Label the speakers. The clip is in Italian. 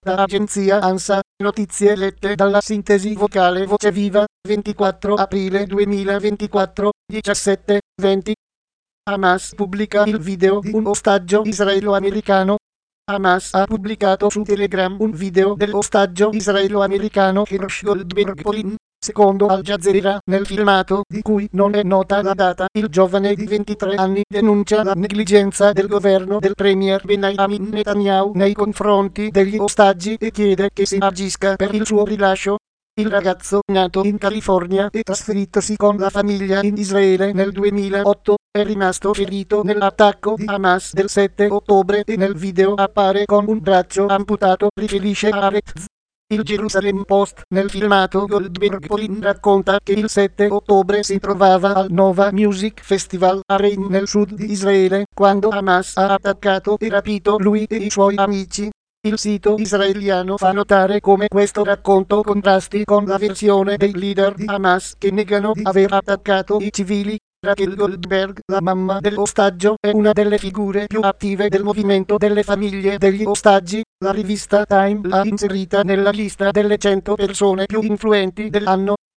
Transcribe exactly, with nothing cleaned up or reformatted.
Speaker 1: Da agenzia ANSA, notizie lette dalla sintesi vocale Voce Viva, ventiquattro aprile duemilaventiquattro, diciassette venti. Hamas pubblica il video di un ostaggio israelo-americano. Hamas ha pubblicato su Telegram un video dell'ostaggio israelo-americano Hirsch Goldberg Polin. Secondo Al Jazeera, nel filmato, di cui non è nota la data, il giovane di ventitré anni denuncia la negligenza del governo del premier Benjamin Netanyahu nei confronti degli ostaggi e chiede che si agisca per il suo rilascio. Il ragazzo, nato in California e trasferitosi con la famiglia in Israele nel duemilaotto, è rimasto ferito nell'attacco di Hamas del sette ottobre e nel video appare con un braccio amputato, riferisce Haaretz. Il Jerusalem Post. Nel filmato Goldberg Polin racconta che il sette ottobre si trovava al Nova Music Festival a Rein nel sud di Israele, quando Hamas ha attaccato e rapito lui e i suoi amici. Il sito israeliano fa notare come questo racconto contrasti con la versione dei leader di Hamas che negano di aver attaccato i civili. Rachel Goldberg, la mamma dell'ostaggio, è una delle figure più attive del movimento delle famiglie degli ostaggi. La rivista Time l'ha inserita nella lista delle cento persone più influenti dell'anno.